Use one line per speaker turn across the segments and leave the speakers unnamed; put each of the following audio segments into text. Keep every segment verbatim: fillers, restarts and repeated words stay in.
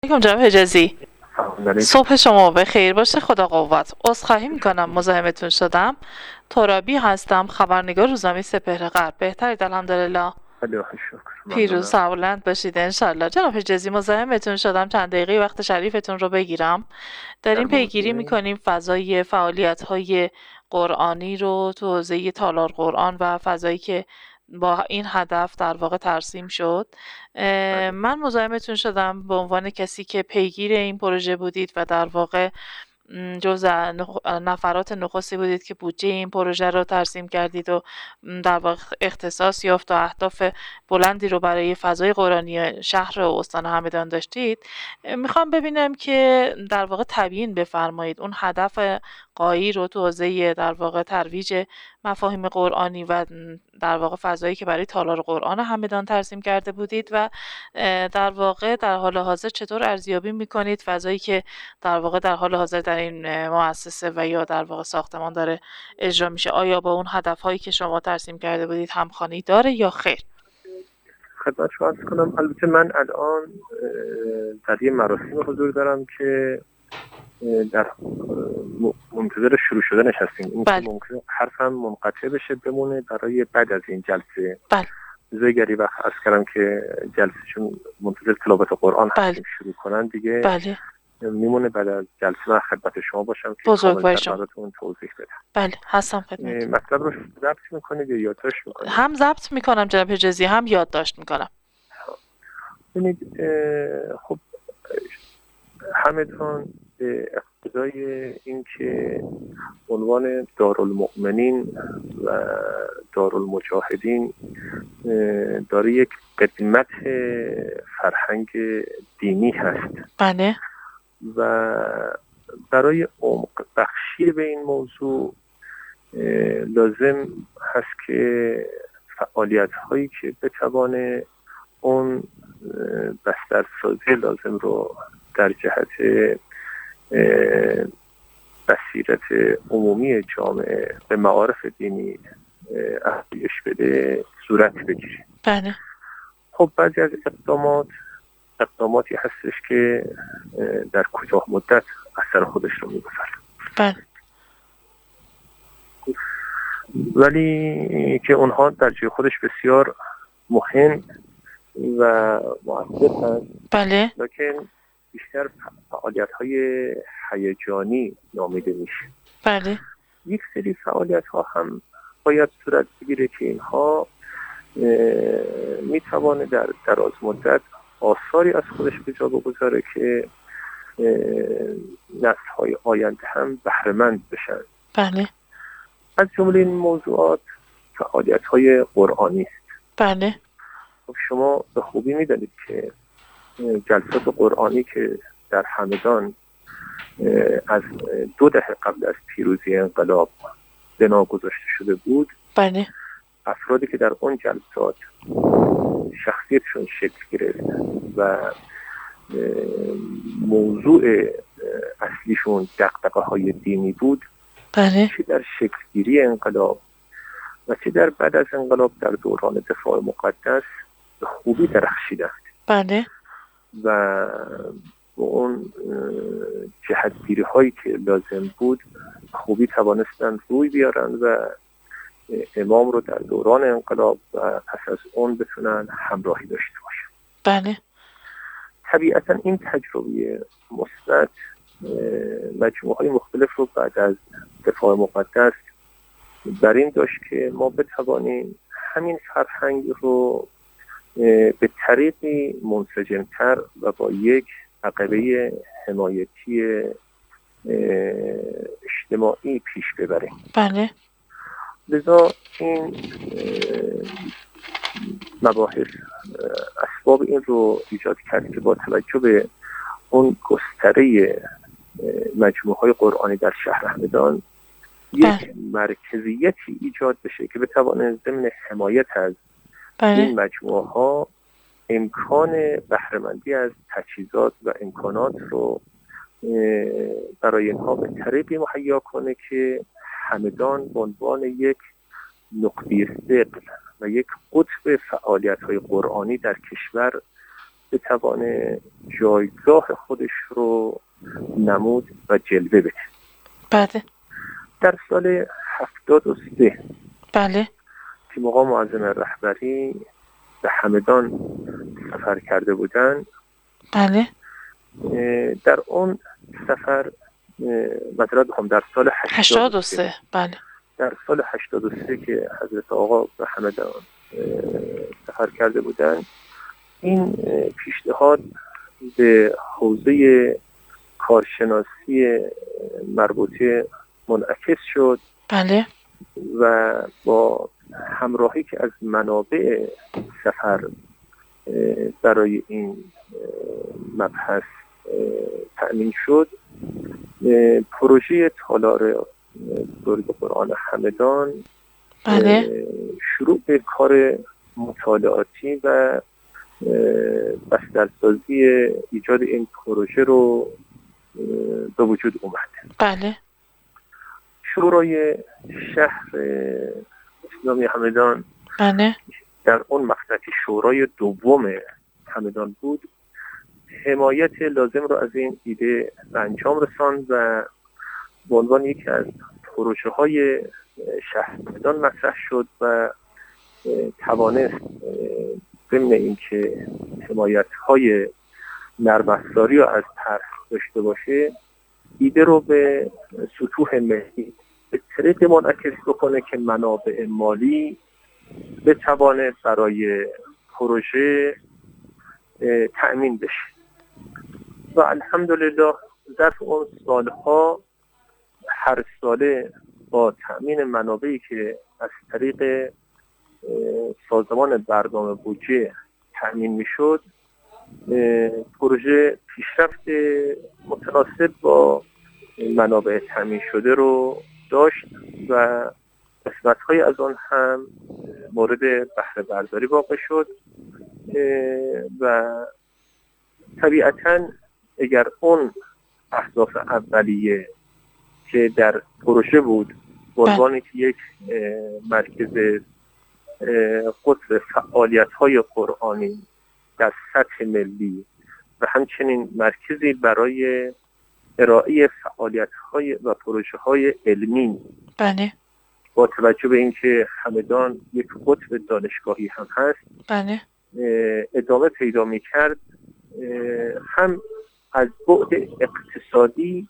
علیکم جناب حجازی.
سلام علیکم.
صبح شما بخیر باشه. خدا قوت. عذرخواهی میکنم مزاحمتون شدم. ترابی هستم، خبرنگار روزنامه سپهر غرب. بهترید الحمدلله.
خیلی شکر.
پیروز
ممنونم.
سربلند باشید انشالله. جناب حجازی مزاحمتون شدم چند دقیقه وقت شریفتون رو بگیرم. داریم
در
پیگیری
موضوع
میکنیم فضای فعالیت های قرآنی رو تو حوزه تالار قرآن و فضایی که با این هدف در واقع ترسیم شد.
بله.
من مزاحمتون شدم به عنوان کسی که پیگیر این پروژه بودید و در واقع م، جز نخ- نفرات نخستی بودید که بودجه این پروژه رو ترسیم کردید و م، در واقع اختصاص یافت و اهداف بلندی رو برای فضای قرآنی شهر و استان همدان داشتید. میخوام ببینم که در واقع تبیین بفرمایید اون هدف غایی رو تو حوزه در واقع ترویج مفاهیم قرآنی و در واقع فضایی که برای تالار قرآن همدان ترسیم کرده بودید و اه، در واقع در حال حاضر چطور ارزیابی میکنید فضایی که در واقع در حال حاضر در این اه، مؤسسه و یا در واقع ساختمان داره اجرا میشه، آیا با اون هدفهایی که شما ترسیم کرده بودید همخوانی داره یا خیر؟
خدمت شما عرض کنم، البته من الان اه، در یه مراسم حضور دارم که اه، در اه، م- منتظر شروع شدنش هستیم. این که
بله
ممکنه حرفم منقطع بشه بمونه برای بعد از این جلسه.
بله
زیگری وقت عرض کردم که جلسه چون منتظر تلاوت قرآن
بله
هستیم شروع کنن دیگه
بله
میمونه بعد از جلسه من خدمت شما باشم که
بزرگوار
کاملتر
شما.
براتون توضیح بدم.
بله هستم
اه،
خدمت.
مطلب رو ضبط میکنید یا یادداشت میکنید؟
هم ضبط میکنم جناب حجازی، هم یادداشت میکنم.
ببینید، اه، خب همتان به اقتضای اینکه عنوان دارالمؤمنین و دارالمجاهدین اه، داره یک قدمت فرهنگ دینی هست
بله
و برای عمق بخشی به این موضوع اه، لازم هست که فعالیت هایی که بتوانه اون اه، بسترسازی لازم رو در جهت اه، بصیرت عمومی جامعه به معارف دینی اه، افزایش بده صورت بگیره.
بله
خب بعضی از اقدامات اقداماتی هستش که اه، در کوتاه مدت اثر خودش رو می‌گذاره،
بله
ولی که اونها در جای خودش بسیار مهم و مؤثر هست،
بله
لکن بیشتر فعالیت‌های هیجانی نامیده میشه.
بله
یک سری فعالیت‌ها هم باید صورت بگیره که اینها میتوانه در دراز مدت آثاری از خودش به جا بگذاره که نسل‌های آینده هم بهره‌مند بشن.
بله
از جمله این موضوعات فعالیت‌های قرآنی است.
بله
خب شما به خوبی می‌دانید که جلسات قرآنی که در همدان از دو دهه قبل از پیروزی انقلاب بنا گذاشته شده بود،
بله
افرادی که در اون جلسات شخصیتشون شکل گرفت و موضوع اصلیشون دغدغه‌های دینی بود،
بله
چه در شکلگیری انقلاب و چه در بعد از انقلاب در دوران دفاع مقدس به خوبی درخشیدند
بله
و با اون جهتگیری هایی که لازم بود خوبی توانستند روی بیارن و امام رو در دوران انقلاب و پس از اون بتونن همراهی داشته باشن.
بله
طبیعتا این تجربه مثبت مجموعه های مختلف رو بعد از دفاع مقدس بر این داشت که ما بتوانیم همین فرهنگ رو به طریقی منسجمتر و با یک عقبه حمایتی اجتماعی پیش ببریم.
بله
لذا این مباحث اسباب این رو ایجاد کرد که با توجه به اون گستره مجموعه های قرآنی در شهر همدان یک مرکزیتی ایجاد بشه که بتوانه ضمن حمایت از
بله
این مجموعه ها امکان بهره‌مندی از تجهیزات و امکانات رو برای اینها به طریقی مهیا کنه که همدان به عنوان یک نقطه ثقل و یک قطب فعالیت‌های قرآنی در کشور بتوانه جایگاه خودش رو نمود و جلوه بده.
بله.
در سال هفتاد و سه
بله.
که مقام معظم رهبری به همدان سفر کرده بودن،
بله.
در اون سفر مثلا بخوام در سال
هشتاد و سه بله
در سال هشتاد و سه که حضرت آقا به همدان سفر کرده بودن، این پیشنهاد به حوزه کارشناسی مربوطه منعکس شد.
بله.
و با همراهی که از منابع سفر برای این مبحث تأمین شد، پروژه تالار بزرگ قرآن همدان
بله.
شروع به کار مطالعاتی و بسترسازی ایجاد این پروژه رو به وجود اومد.
بله.
شورای شهر اسلامی همدان
بله.
در اون مقطع که شورای دوم همدان بود، حمایت لازم رو از این ایده به انجام رساند و به عنوان یکی از پروژه های شهر همدان مطرح شد و توانست ضمن اینکه حمایت های نرم افزاری رو از طرح داشته باشه، ایده رو به سطوح ملی به طریق منعکس بکنه که منابع مالی بتوانه برای پروژه تأمین بشه. و الحمدلله در اون سالها هر ساله با تأمین منابعی که از طریق سازمان برنامه بودجه تأمین میشد، پروژه پیشرفت متناسب با منابع تأمین شده رو داشت و قسمت‌های از آن هم مورد بهره برداری واقع شد. و طبیعتاً اگر اون اهداف اولیه که در پروژه بود به عنوان یک مرکز قطب فعالیت‌های قرآنی در سطح ملی و همچنین مرکزی برای ارائه فعالیت‌های و پروژه‌های علمی،
بله،
با توجه به اینکه همدان یک قطب دانشگاهی هم هست،
بله،
ادامه پیدا می‌کرد، هم از بعد اقتصادی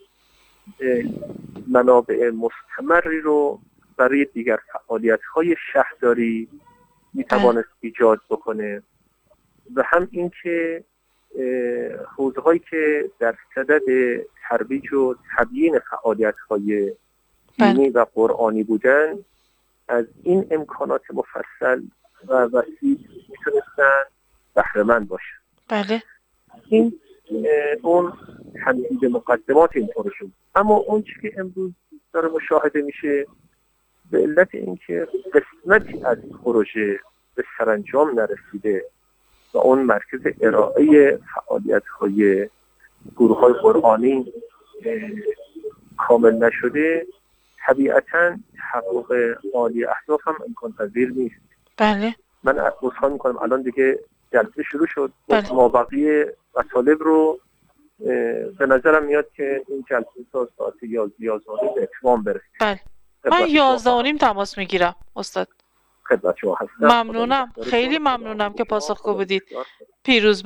منابع مستمری رو برای دیگر فعالیت‌های شهرداری می‌توانست ایجاد بکنه و هم اینکه حوزه‌هایی که در صدد ترویج و تبیین فعالیت‌های دینی و قرآنی بودن، از این امکانات مفصل و وسیع میتونستن بهره مند باشن.
بله.
این اون تمهید مقدمات این پروژه بود. اما اون چیزی که امروز داره مشاهده میشه، به علت اینکه قسمتی از پروژه به سرانجام نرسیده و اون مرکز ارائه فعالیت‌های گروه‌های قرآنی کامل نشده، طبیعتاً تحقق عالی اهداف هم امکان پذیر نیست.
بله.
من عذرخواهی می‌کنم، الان دیگه جلسه شروع شد.
بله.
مابقی مطالب رو به نظرم میاد که این جلسه تا ساعت یازده به اتمام برسه.
بله. من یازده و نیم تماس میگیرم استاد.
خدمت شما هستم.
ممنونم، خیلی ممنونم که پاسخگو بودید. پیروز